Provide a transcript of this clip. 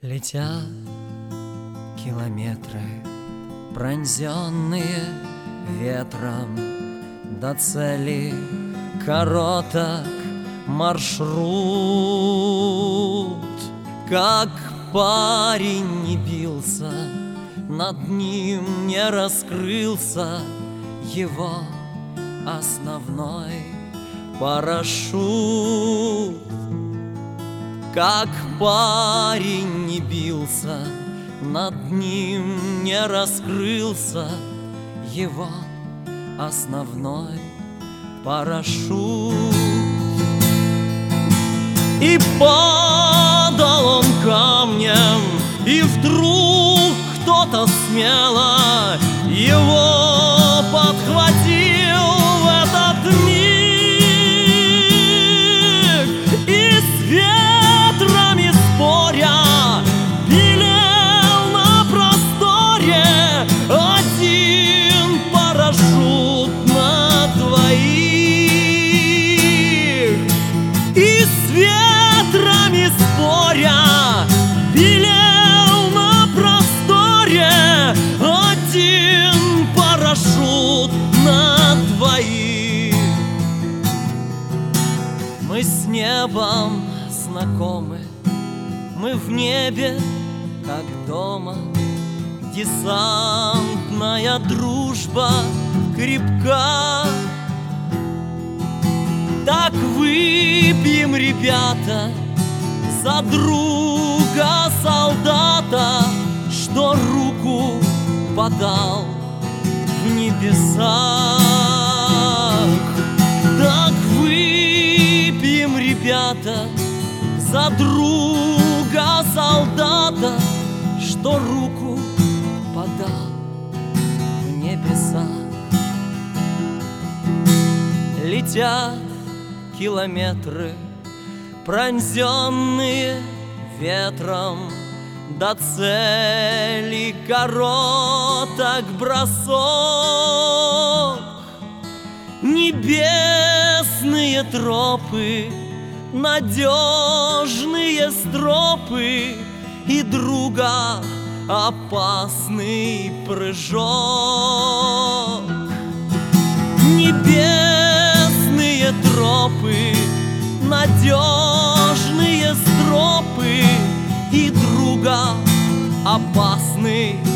Летят километры, пронзенные ветром, до цели короток маршрут. Как парень не бился, над ним не раскрылся его основной парашют. Как парень не бился, над ним не раскрылся его основной парашют. И падал он камнем, и вдруг кто-то смело его подхватил в этот миг. И с ветрами споря белел на просторе один парашют на двоих. И с ветрами споря белел на просторе один парашют на двоих. Мы с небом знакомы, мы в небе, как дома. Десантная дружба крепка. Так выпьем, ребята, за друга солдата, что руку подал в небесах. Так выпьем, ребята, за друга солдата, что руку подал в небесах. Летят километры, пронзенные ветром, до цели короток бросок. Небесные тропы, надежные стропы, и друга опасный прыжок. Небесные тропы, надежные стропы, и друга опасный